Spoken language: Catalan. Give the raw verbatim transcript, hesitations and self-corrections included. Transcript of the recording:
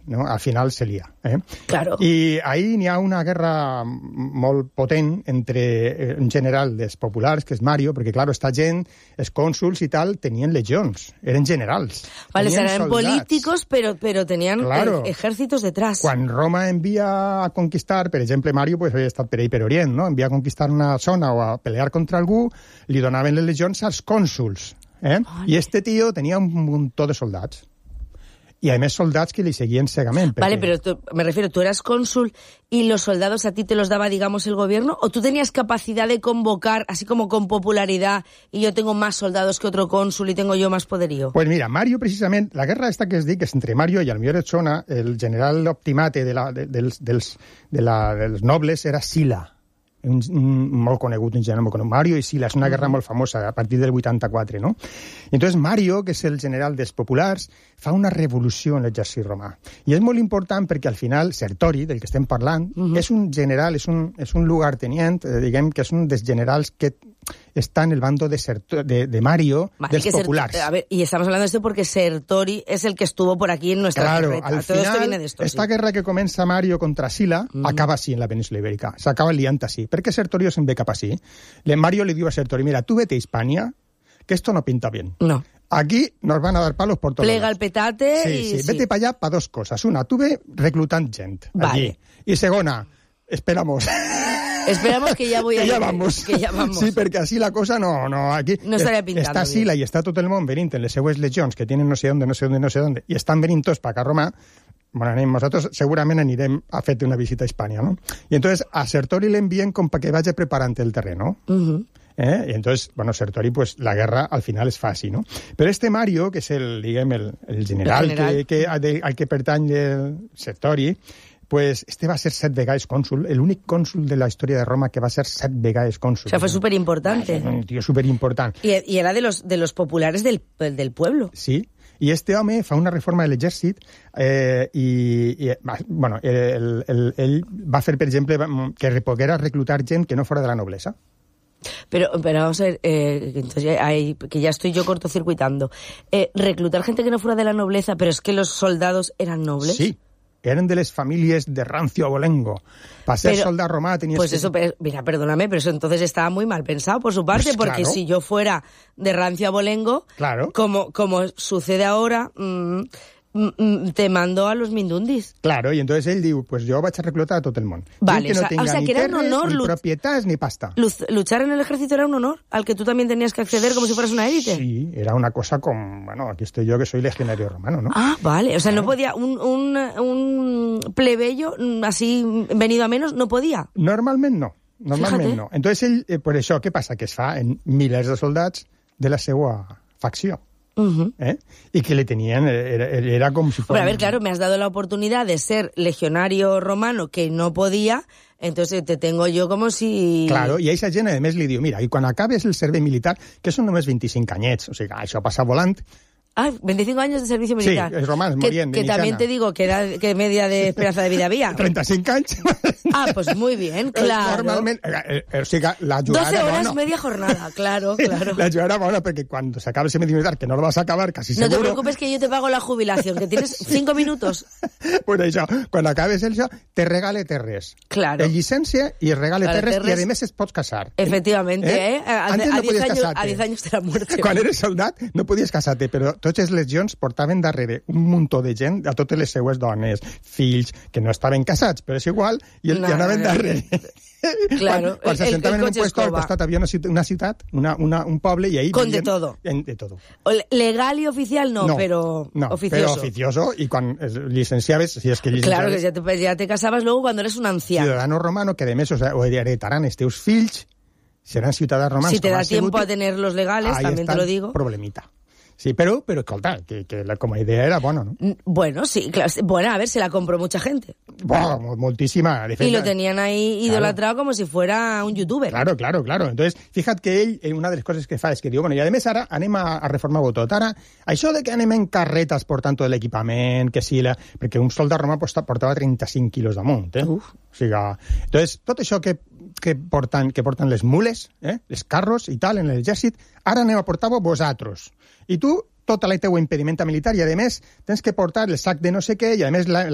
no? Al final se lia. Eh? Claro. I ahir n'hi ha una guerra molt potent entre un general dels populars, que és Mario, perquè, clar, esta gent, els cònsuls i tal, tenien legions, eren generals. Vale, tenien eran soldats. políticos, pero, pero tenían Claro. eh, ejércitos detrás. Quan Roma envia a conquistar, per exemple, Mario pues, havia estat per ahí per Orient, no? Envia a conquistar una zona o a pelear contra algú, li donaven les legions als cònsuls. Eh? Vale. I este tio tenia un muntó de soldats. Y hay más soldados que le seguían cegamente. Vale, pero tú, me refiero, ¿tú eras cónsul y los soldados a ti te los daba, digamos, el gobierno? ¿O tú tenías capacidad de convocar, así como con popularidad, y yo tengo más soldados que otro cónsul y tengo yo más poderío? Pues mira, Mario, precisamente, la guerra esta que es dic és entre Mario i el millor et sona, el general optimate de la, de, dels, dels, de la, dels nobles era Sila. Un, un, molt conegut, un general molt conegut. Mario i Sila, és una guerra molt famosa a partir del vuitanta-quatre, no? I entonces Mario, que és el general dels populars, fa una revolució en l'exèrcit romà. I és molt important perquè al final Sertori, del que estem parlant, uh-huh. és un general, és un, és un lugartenient, eh, diguem que és un dels generals que está en el bando de, Serto, de, de Mario, vale, dels populares. A ver, y estamos hablando de esto porque Sertori es el que estuvo por aquí en nuestra claro, carreta. Al Todo final, esto viene de esto, esta sí. guerra que comença Mario contra Sila mm. acaba així en la península ibèrica. S'acaba liant així. Perquè Sertorio se'n ve cap així. Le Mario le diu a Sertori, mira, tú vete a Hispania, que esto no pinta bien. No. Aquí nos van a dar palos por todos Plega lados. el petate sí, y... Sí, sí, vete para allá para dos cosas. Una, tú ve reclutant gent vale. allí. Y segona, esperamos... Esperamos que ya voy a... que ya vamos. Que ya vamos. Sí, perquè així la cosa no... no aquí no estaria pintant. Està Sila i està tot el món venint en les seues legions, que tenen no sé on, no sé on, no sé on, i estan venint tots per acá a Roma. Bueno, anem, nosaltres segurament anirem a fer una visita a Hispània, ¿no? Y entonces a Sertori le envíen com que vaya preparant el terreno. Uh-huh. ¿Eh? Y entonces, bueno, Sertori, pues la guerra al final es fácil, ¿no? Pero este Mario, que es el, digamos, el, el general, el general. Que, que, al, al que pertany el Sertori, pues este va a ser set vegades cónsul, el únic cónsul de la historia de Roma que va a ser set vegades cónsul. O sea, fue súper importante. Un tío súper importante. Y, y era de los, de los populares del, del pueblo. Sí. I este home fa una reforma de l'exèrcit eh, i, i, bueno, el, el, ell va fer, per exemple, que poguera reclutar gent que no fora de la noblesa. Pero, pero vamos a ver, eh, entonces, hay, que ya estoy yo cortocircuitando. Eh, reclutar gente que no fuera de la nobleza, pero es que los soldados eran nobles. Sí. Eren de les famílies de rancio abolengo. Para ser pero, soldado romano tenías pues que... eso, mira, perdóname, pero eso entonces estaba muy mal pensado por su parte, pues porque claro. si yo fuera de rancio abolengo, claro. como, como sucede ahora, mmm, mmm, te mando a los mindundis. Claro, y entonces él diu, pues yo vaig a reclutar a tot el món. Vale, que no o sea, tenga o sea, ni que era terres, un honor, ni lu- propietats, ni pasta. Luchar en el ejército era un honor, al que tú también tenías que acceder como si fueras una élite. Sí, era una cosa con... Bueno, aquí estoy yo que soy legionario romano, ¿no? Ah, vale. O sea, no podía... Un, un, un plebeyo así venido a menos no podía. Normalment no. Normalment Fíjate. no. Entonces, ell, eh, per això, què passa? Que es fa en milers de soldats de la seva facció. Uh-huh. ¿Eh? Y que le tenían, era, era como si fuera... Pero a ver, claro, me has dado la oportunidad de ser legionario romano que no podía, entonces te tengo yo como si... Claro, i a aquesta gent, a més, li diu, mira, i quan acabes el servei militar, que són només vint-i-cinc anyets, o sigui, això passa volant... Ah, veinticinco años de servicio militar. Sí, els romans que, morien de Que también mitjana. te digo que, era, que media de esperanza de vida había. trenta-cinc anys. Ah, pues muy bien, claro. Normalment, eh, eh, o sigui, la jugada doce horas, bona. media jornada, claro, claro. La jugada bona, perquè quan s'acaba el servei militar, que no lo vas a acabar, casi No seguro... te preocupes que yo te pago la jubilación, que tienes cinco minutos. Pues això, quan acabes això, te regale terres. Claro. El llicència i regale Vale, terres, terres. i a més es pots casar. Efectivamente, ¿eh? ¿Eh? A, Antes a, no diez podies años, casar-te. a diez años de la muerte. Quan eres soldat no podies casar-te, però tots els legions portaven darrere un muntó de gent, a totes les seues dones, fills, que no estaven casats, però és igual, i, el, No, i anaven no, no. darrere. Claro, quan, quan el- s'assentaven el en un coche puesto, al escoba. costat havia una ciutat, una ciutat una, una, un poble, i ahí... Con de vivien- todo. En, de todo. O le- Legal y oficial no, pero no, oficioso. Però oficioso, i quan es licenciaves, si és que Claro, licenciaves... que ya te, ya te casabas luego cuando eres un anciano. Ciudadano romano, que de més, o sea, o heretaran els teus fills, seran ciutadans romans. Si te com da has sigut, tiempo a tener los legales, ahí también te està lo el digo. problemita. Sí, però, però escolta, que, que la, com a idea era bona, ¿no? Mm, Bueno, sí, claro. Bueno, a ver, se la compró mucha gente. Bueno, moltíssima. De fet, Y lo tenían ahí Claro. idolatrado como si fuera un youtuber. Claro, claro, claro. Entonces, fíjate que ell, eh, una de les coses que fa és que diu, bueno, i a més ara anem a, a reformar-ho tot. Ara, això de que anem en carretes portant tot l'equipament, que sí, la... perquè un soldat romà portava trenta-cinc quilos damunt, eh? Uf. O sigui, entonces, tot això que, que, porten, que porten les mules, eh? els carros i tal, en l'exèrcit, ara anem a portar-ho vosaltres. I tu, tota la teua impedimenta militar, i a més, tens que portar el sac de no sé què, i a més la,